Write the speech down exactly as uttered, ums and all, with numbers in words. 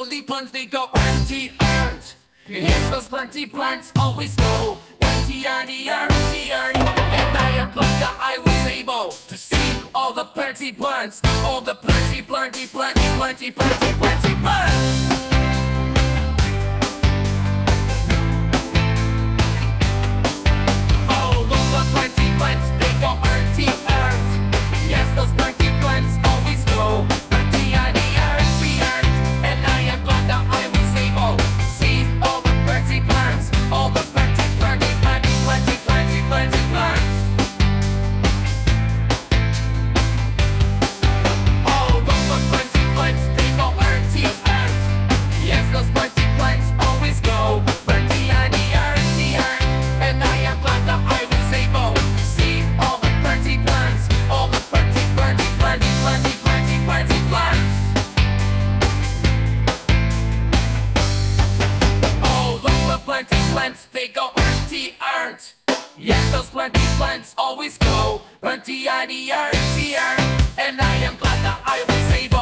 the plants they go empty earned. Yes, those plenty plants always go empty earny, empty earny. And I am glad that I was able to see all the plenty plants, all the plenty, plenty, plenty, plenty, plenty, plenty plants. Oh, look, the plenty plants they go empty earned. Yes, those plenty plants always go empty earny, empty earned. And I am glad that I was able to see all the plenty plants, all the plenty, plenty, plenty, plenty, plenty, plenty plants. Oh, look, the plenty plants they go empty earned. Yes, those plenty plants always go empty earny, empty earned. And I am glad that I was able to see all the plenty plants, all the plenty, plenty, plenty, plenty, plenty, plenty plants. Oh, look, the plenty plants they go empty earned. Yes, those plenty plants always go empty earny, empty earned. And I am glad that I was able